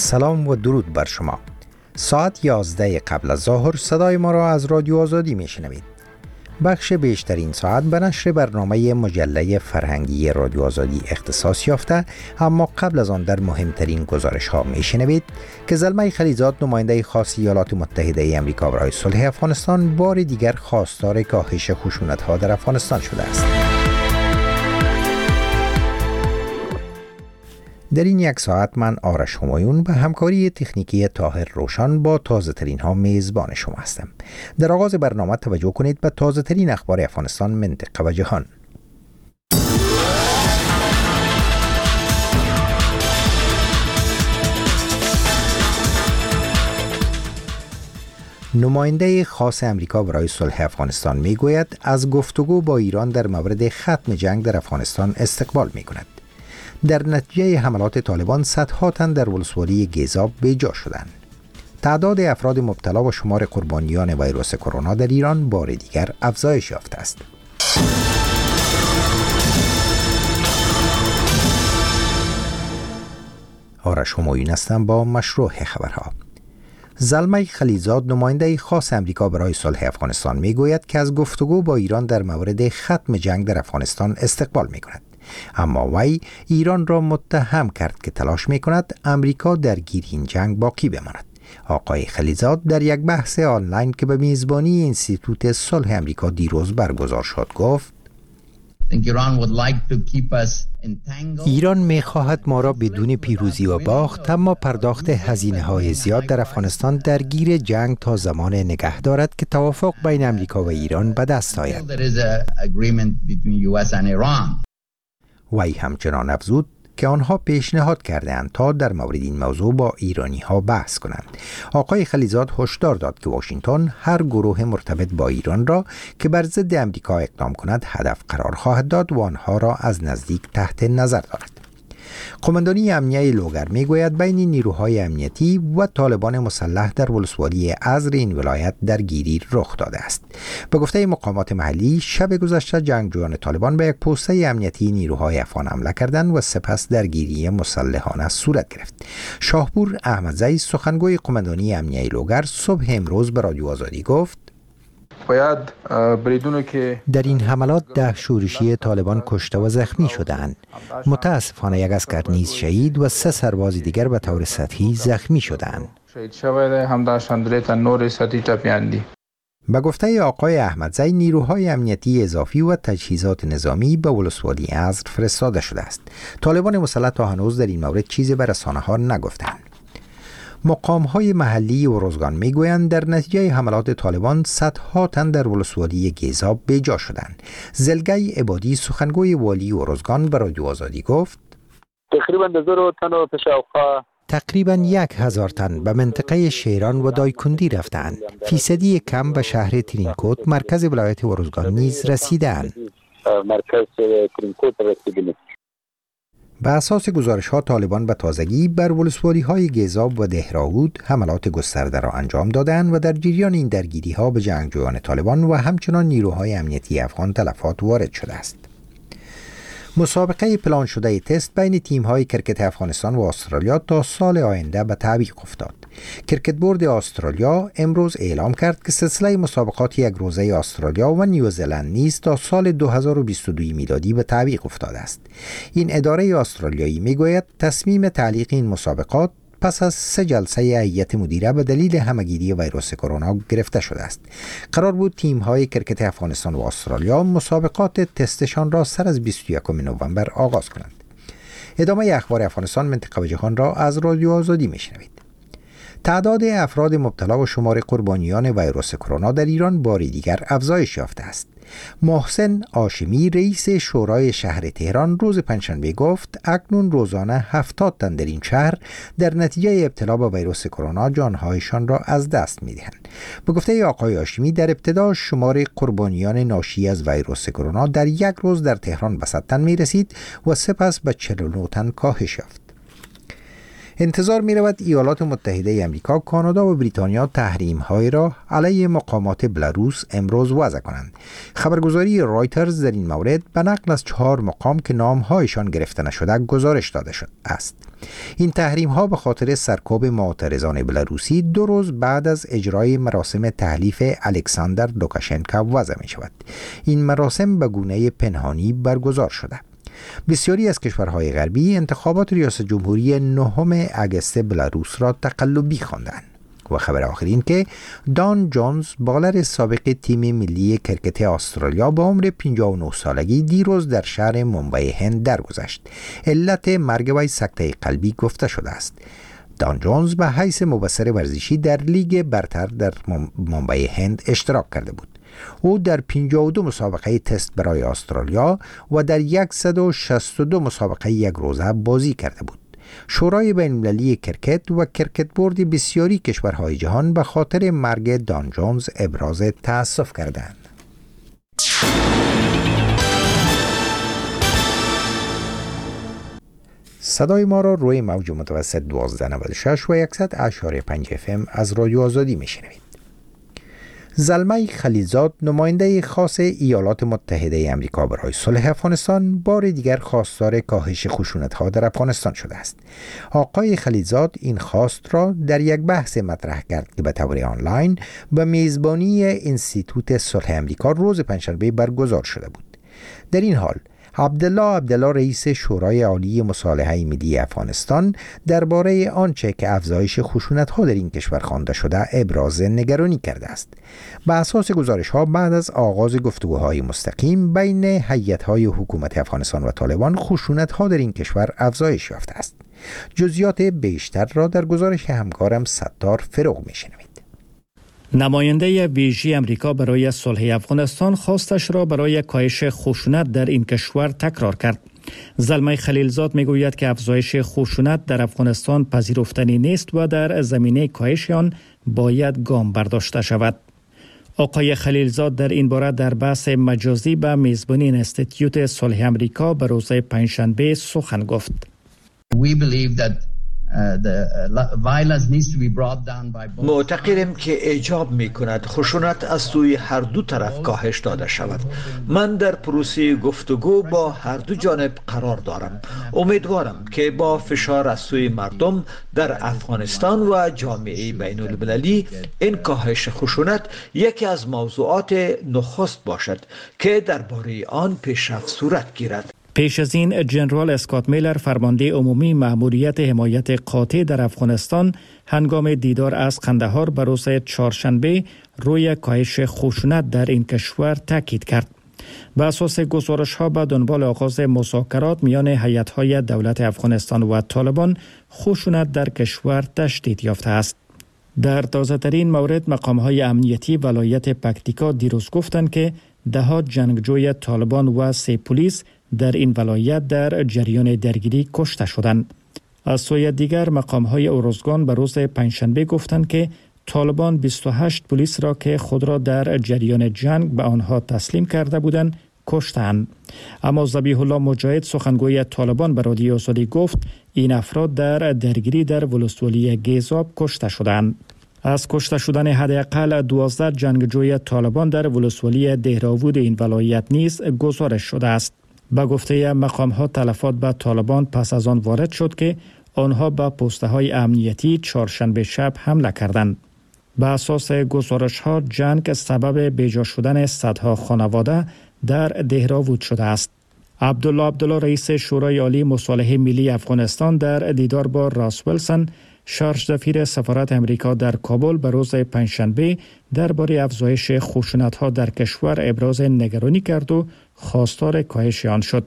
سلام و درود بر شما. ساعت 11 قبل از ظهر صدای ما را از رادیو آزادی میشنوید. بخش بیشترین ساعت به نشر برنامه مجله فرهنگی رادیو آزادی اختصاص یافته، اما قبل از آن در مهمترین گزارش ها میشنوید که زلمه خلیزاد، نماینده خاص ایالات متحده امریکا برای صلح افغانستان، بار دیگر خواستار کاهش خشونت ها در افغانستان شده است. در این یک ساعت من آرش همایون به همکاری تکنیکی طاهر روشن با تازه ترین ها میزبان شما هستم. در آغاز برنامه توجه کنید به تازه ترین اخبار افغانستان، منطقه و جهان. نماینده خاص امریکا برای صلح افغانستان میگوید از گفتگو با ایران در مورد ختم جنگ در افغانستان استقبال میکند. در نتیجه حملات طالبان صدها تن در ولسوالی گیزاب بیجا شدند. تعداد افراد مبتلا و شمار قربانیان ویروس کرونا در ایران بار دیگر افزایش یافته است. آرش همایون هستم با مشروع خبرها. زلمه خلیزاد، نماینده خاص امریکا برای صلح افغانستان، میگوید که از گفتگو با ایران در مورد ختم جنگ در افغانستان استقبال میکند. اما وی ایران را متهم کرد که تلاش میکند امریکا درگیر این جنگ باقی بماند. آقای خلیزاد در یک بحث آنلاین که به میزبانی انستیتوت صلح امریکا دیروز برگزار شد گفت: ایران می‌خواهد ما را بدون پیروزی و باخت، اما پرداخت هزینه‌های زیاد در افغانستان درگیر جنگ تا زمان نگه دارد که توافق بین امریکا و ایران به دست آید. وی همچنان افزود که آنها پیشنهاد کردند تا در مورد این موضوع با ایرانی ها بحث کنند. آقای خلیزاد هشدار داد که واشنگتن هر گروه مرتبط با ایران را که بر ضد امریکا اقدام کند هدف قرار خواهد داد و آنها را از نزدیک تحت نظر دارد. قماندانی امنیه لوگر میگوید بین نیروهای امنیتی و طالبان مسلح در ولسوالی ازر این ولایت درگیری رخ داده است. به گفته مقامات محلی، شب گذشته جنگجویان طالبان به یک پوسته امنیتی نیروهای افغان حمله کردند و سپس درگیری مسلحانه صورت گرفت. شاهپور احمدزی، سخنگوی قماندانی امنیه لوگر، صبح امروز به رادیو آزادی گفت: در این حملات 10 شورشی طالبان کشته و زخمی شدند. متاسفانه یک عسکر نیز شهید و 3 سرباز دیگر به طور سطحی زخمی شدند. به گفته آقای احمدزی، نیروهای امنیتی اضافی و تجهیزات نظامی به ولسوالی ازر فرستاده شده است. طالبان مسلح تا هنوز در این مورد چیزی به رسانه‌ها نگفتند. مقام‌های محلی و روزگان میگویند در نتیجه حملات طالبان صدها تن در ولسوالی گیزاب بیجا شدند. زلگی عبادی، سخنگوی والی و روزگان، به رادیو آزادی گفت: تقریباً 1000 تن به منطقه شیران و دایکندی رفتند. فیصدی کم به شهر ترینکوت، مرکز ولایت روزگان نیز رسیدند. به اساس گزارش‌ها، طالبان به تازگی بر ولسوالی‌های گیزاب و دهراود حملات گسترده را انجام دادند و در جریان این درگیری‌ها به جنگجویان طالبان و همچنان نیروهای امنیتی افغان تلفات وارد شده است. مسابقه پلان شده تست بین تیم‌های کرکت افغانستان و استرالیا تا سال آینده به تعویق افتاد. کرکت بورد استرالیا امروز اعلام کرد که سلسله مسابقات یک روزه استرالیا و نیوزلند نیز تا سال 2022 میلادی به تعویق افتاده است. این اداره استرالیایی میگوید تصمیم تعلیق این مسابقات پس از 3 جلسه هیئت مدیره به دلیل همه‌گیری ویروس کرونا گرفته شده است. قرار بود تیم‌های کرکت افغانستان و استرالیا مسابقات تستشان را سر از 21 نوامبر آغاز کنند. ادامه اخبار افغانستان، منطقه و جهان را از رادیو آزادی میشنوید. تعداد افراد مبتلا و شمار قربانیان ویروس کرونا در ایران بار دیگر افزایش یافته است. محسن هاشمی، رئیس شورای شهر تهران، روز پنجشنبه گفت اکنون روزانه 70 تن در این شهر در نتیجه ابتلا به ویروس کرونا جانهایشان را از دست می‌دهند. به گفته آقای هاشمی، در ابتدا شمار قربانیان ناشی از ویروس کرونا در یک روز در تهران به 100 تن می‌رسید و سپس به 49 تن کاهش یافت. انتظار می رود ایالات متحده آمریکا، کانادا و بریتانیا تحریم‌های را علیه مقامات بلاروس امروز وضع کنند. خبرگزاری رایترز در این مورد به نقل از 4 مقام که نام‌هایشان گرفته نشده گزارش داده شده است. این تحریم‌ها به خاطر سرکوب معترضان بلاروسی 2 روز بعد از اجرای مراسم تحلیف الکساندر لوکاشنکو وضع می شود. این مراسم به گونه پنهانی برگزار شده. بسیاری از کشورهای غربی انتخابات ریاست جمهوری 9 آگوست بلاروس را تقلبی خواندند. و خبر آخر این که دان جونز، بالر سابق تیم ملی کرکت استرالیا با عمر 59 سالگی دیروز در شهر مومبای هند درگذشت. علت مرگ وی سکته قلبی گفته شده است. دان جونز به حیث مبصر ورزشی در لیگ برتر در مومبای هند اشتراک کرده بود. او در 52 مسابقه تست برای استرالیا و در 162 مسابقه یک روزه بازی کرده بود. شورای بین‌المللی کرکت و کرکت بورد بسیاری کشورهای جهان به خاطر مرگ دان جونز ابراز تأسف کردند. صدای ما را روی موج متوسط 1296 و 100.5 FM از رادیو آزادی میشنوید. زلمه خلیلزاد، نماینده خاص ایالات متحده آمریکا برای صلح افغانستان، بار دیگر خواستار کاهش خشونت‌ها در افغانستان شده است. آقای خلیلزاد این خواست را در یک بحث مطرح کرد که به طور آنلاین به میزبانی انستیتوت صلح آمریکا روز پنجشنبه برگزار شده بود. در این حال عبدالله رئیس شورای عالی مصالحه ملی افغانستان درباره آنچه که افزایش خشونت‌ها در این کشور خوانده شده ابراز نگرانی کرده است. بر اساس گزارش‌ها بعد از آغاز گفتگوهای مستقیم بین هیئت‌های حکومت افغانستان و طالبان، خشونت‌ها در این کشور افزایش یافته است. جزئیات بیشتر را در گزارش همکارم ستار فروغ می‌شنوید. نماینده ویژه امریکا برای صلح افغانستان خواستش را برای کاهش خشونت در این کشور تکرار کرد. زلمه خلیلزاد میگوید که افزایش خشونت در افغانستان پذیرفتنی نیست و در زمینه کاهش آن باید گام برداشته شود. آقای خلیلزاد در این باره در بحث مجازی به میزبانی انستیتوت صلح امریکا به روز پنجشنبه سخن گفت. معتقدیم که ایجاب می کند خشونت از سوی هر دو طرف کاهش داده شود. من در پروسه گفتگو با هر دو جانب قرار دارم. امیدوارم که با فشار از سوی مردم در افغانستان و جامعه بین المللی این کاهش خشونت یکی از موضوعات نخست باشد که درباره آن پیشرفت صورت گیرد. پیش از این جنرال اسکات میلر، فرمانده عمومی مأموریت حمایت قاطع در افغانستان، هنگام دیدار از قندهار به روز چهارشنبه روی کاهش خشونت در این کشور تاکید کرد. به اساس گزارش‌ها به دنبال آغاز مذاکرات میان هیئت‌های دولت افغانستان و طالبان، خشونت در کشور تشدید یافته است. در تازه‌ترین مورد، مقام‌های امنیتی ولایت پکتیکا دیروز گفتند که ده‌ها جنگجوی طالبان و 3 پلیس در این ولایت در جریان درگیری کشته شدند. از سوی دیگر، مقام‌های اروزگان به روز پنجشنبه گفتند که طالبان 28 پلیس را که خود را در جریان جنگ به آنها تسلیم کرده بودند کشتند. اما ذبیح الله مجاهد، سخنگوی طالبان، به رادیو آزادی گفت این افراد در درگیری در ولسوالی گیزاب کشته شدند. از کشته شدن حداقل 12 جنگجوی طالبان در ولسوالی دهراوود این ولایت نیز گزارش شده است. به گفته مقام‌ها، تلفات به طالبان پس از آن وارد شد که آنها به پست‌های امنیتی چهارشنبه شب حمله کردند. به اساس گزارش‌ها، جنگ سبب بیجا شدن صدها خانواده در دهراوود شده است. عبدالله رئیس شورای عالی مصالحه ملی افغانستان در دیدار با راس ویلسون، شارژ دفیر سفارت امریکا در کابل، به روز پنجشنبه درباره افزایش خشونت‌ها در کشور ابراز نگرانی کرد و خواستار کاهش آن شد.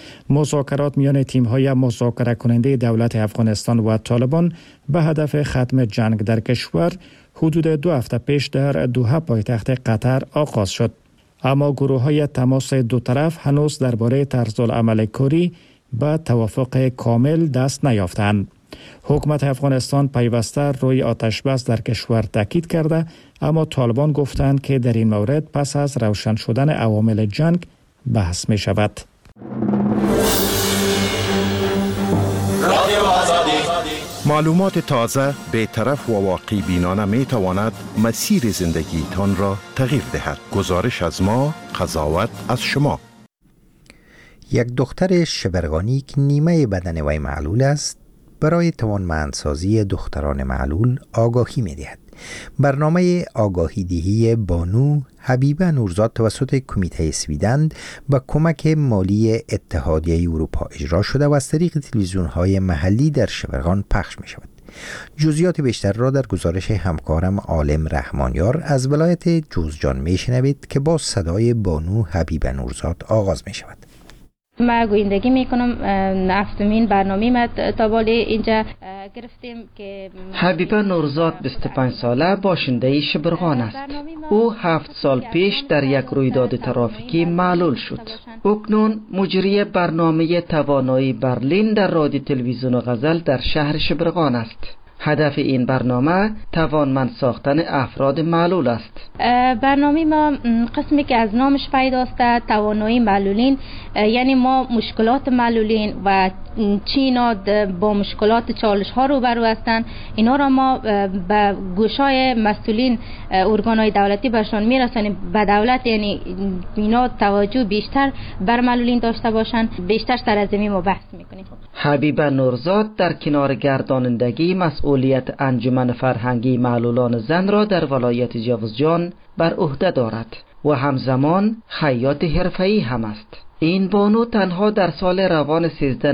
مذاکرات میان تیم‌های مذاکره کننده دولت افغانستان و طالبان به هدف ختم جنگ در کشور حدود 2 هفته پیش در دوحه، پایتخت قطر آغاز شد. اما گروه‌های تماس دو طرف هنوز درباره طرزالعمل کاری به توافق کامل دست نیافتند. حکومت افغانستان پیوسته روی آتش بس در کشور تاکید کرده، اما طالبان گفتند که در این مورد پس از روشن شدن عوامل جنگ بحث می شود. معلومات تازه، بی‌طرف و واقعی بینانه می تواند مسیر زندگیتان را تغییر دهد. گزارش از ما، قضاوت از شما. یک دختر شبرغانی که نیمه بدن وی معلول است برای توانمندسازی دختران معلول آگاهی می دهد. برنامه آگاهی دهی بانو حبیبه نورزاد توسط کمیته سویدن با کمک مالی اتحادیه اروپا اجرا شده و از طریق تلویزیون‌های محلی در شبرغان پخش می شود. جزئیات بیشتر را در گزارش همکارم عالم رحمانیار از ولایت جوزجان می شنوید که با صدای بانو حبیبه نورزاد آغاز می شود. ما گویندگی میکنم هفتمین برنامه ما تا بالا اینجا گرفتیم که حبیبه نورزاد 25 ساله باشنده شبرغان است. او 7 سال پیش در یک رویداد ترافیکی معلول شد. اکنون مجری برنامه توانایی برلین در رادیو تلویزیون غزل در شهر شبرغان است. هدف این برنامه توانمند ساختن افراد معلول است. برنامه ما قسمی که از نامش پیداست توانایی معلولین، یعنی ما مشکلات معلولین و چینا با مشکلات چالش ها روبرو هستند، اینا را ما به گوشای مسئولین ارگانهای دولتی برشان میرسانیم. به دولت یعنی اینا توجه بیشتر بر معلولین داشته باشند، بیشتر سر از ما بحث میکنیم. حبیبه نورزاد در کنار گردانندگی مسئولیت انجمن فرهنگی معلولان زن را در ولایت جوزجان بر عهده دارد و همزمان خیاط حرفه‌ای هم است. این بانو تنها در سال روان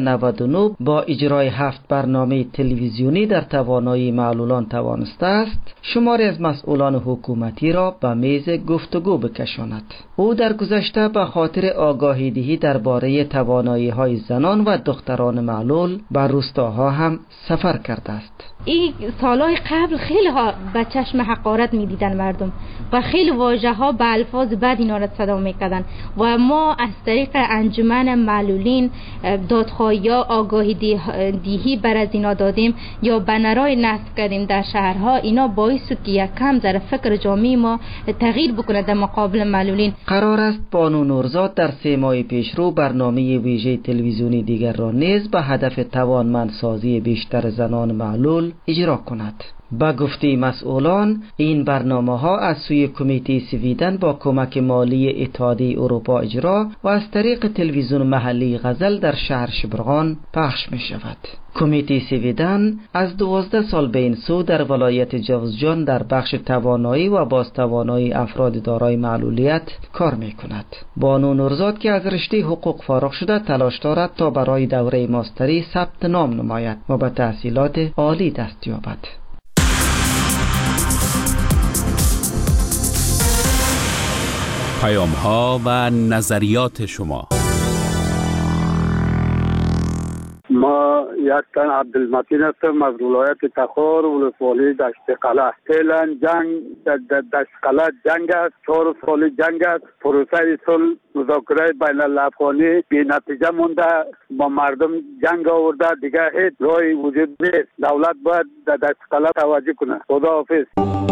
1399 با اجرای 7 برنامه تلویزیونی در توانایی معلولان توانسته است شماری از مسئولان حکومتی را به میز گفتگو بکشاند. او در گذشته به خاطر آگاهی دهی درباره توانایی‌های زنان و دختران معلول به روستاها هم سفر کرده است. این سالهای قبل خیلی ها به چشم حقارت میدیدن مردم و خیلی واژه ها به الفاظ بد اینا را صدا میکردن و ما از طریق انجمن معلولین دادخواهی یا آگاهی دهی بر از اینا دادیم یا بنرای نصب کردیم در شهرها. اینا باعث شد که یک کم ذره فکر جامعه ما تغییر بکنه در مقابل معلولین. قرار است بانو نورزاد در 3 ماه پیش رو برنامه ویژه تلویزیونی دیگر را نیز به هدف توانمندسازی بیشتر زنان معلول اجرا کند. با گفته مسئولان این برنامه ها از سوی کمیته سویدن با کمک مالی اتحادیه اروپا اجرا و از طریق تلویزیون محلی غزل در شهر شبرغان پخش می شود. کمیته سویدن از 12 سال به این سو در ولایت جوزجان در بخش توانایی و بازتوانایی افراد دارای معلولیت کار می کند. بانو نورزاد که از رشته حقوق فارغ شده تلاش دارد تا برای دوره ماستری ثبت نام نماید و به تحصیلات عالی دست یابد. پیام‌ها و نظریات شما. ما یک تن عبدالمتین هستم از ولایت تخار ولسوالی دشت قلعه. فعلا جنگ در دشت قلعه جنگ است، 4 سال جنگ است. پروسه صلح مذاکره بین الافغانی بی نتیجه مونده، با مردم جنگ آورده، دیگه هیچ راهی وجود نیست. دولت باید در دشت قلعه توجه کنه. خداحافظ.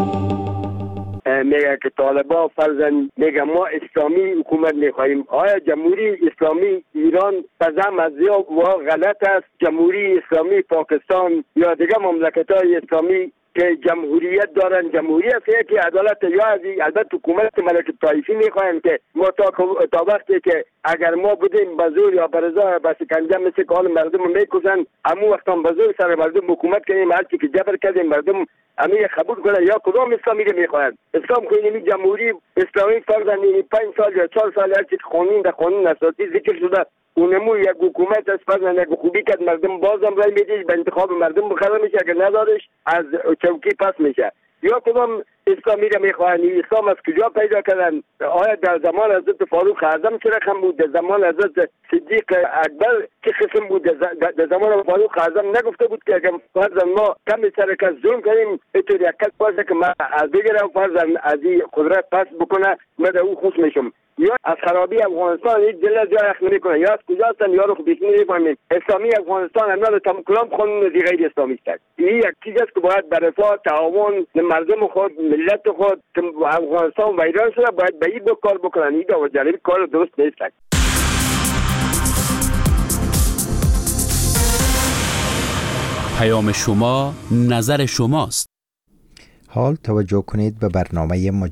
میگه که طالبان فرزن میگه ما اسلامی حکومت میخواهیم. آیا جمهوری اسلامی ایران پزم از یا غلط است؟ جمهوری اسلامی پاکستان یا دیگه مملکت‌های اسلامی که جمهوریت دارن، جمهوریت که عدالت یا از البته حکومت ملک طایفی میخوایم که ما تا وقتی که اگر ما بودیم بزور یا برزا به شکنجه مثل که حال مردم میکشن، امو وقتا بزور سر مردم حکومت کنیم، هرچی که جبر کردیم مردم امی قبول کنه. یا کدام اسلامی رو میخواهند؟ اسلام کنیم جمهوری اسلامی فرضاً 5 سال یا 4 سال هرچی که قانون در قانون اساسی ذکر شده اونمو یک حکومت از فرضاً یک خوبی که مردم بازم رای میدهش به انتخاب مردم بخره میشه، اگر ندارش از چوکی پس میشه. یا کدام اسلامی رو میخواهند؟ اسلام از کجا پیدا کردن؟ آیا در زمان حضرت فاروق اعظم چه رقم بود؟ در زمان حضرت صدیق اکبر چه قسم بود؟ در زمان فاروق اعظم نگفته بود که اگر فرضاً ما کمی سرکت ظلم کنیم اینطور یک کس باشه که من از بگیرم فرضاً از این قدرت پس بکنه، من در او خوش میشم. یا از خرابی افغانستان هیچ دل از جای اخ نمیکنه، یا از کجا هستن یا رو بیش نمیفهمیم. اسلامی افغانستان همه تمام کلام قانون غیر اسلامی است. این یک چیز است که باید به رفاه تعاون مردم خود ملت خود که افغانستان و ایران شده باید به این کار بکنن. این دو جانبی کار درست نیست. پیام شما نظر شماست. حال توجه کنید به برنامه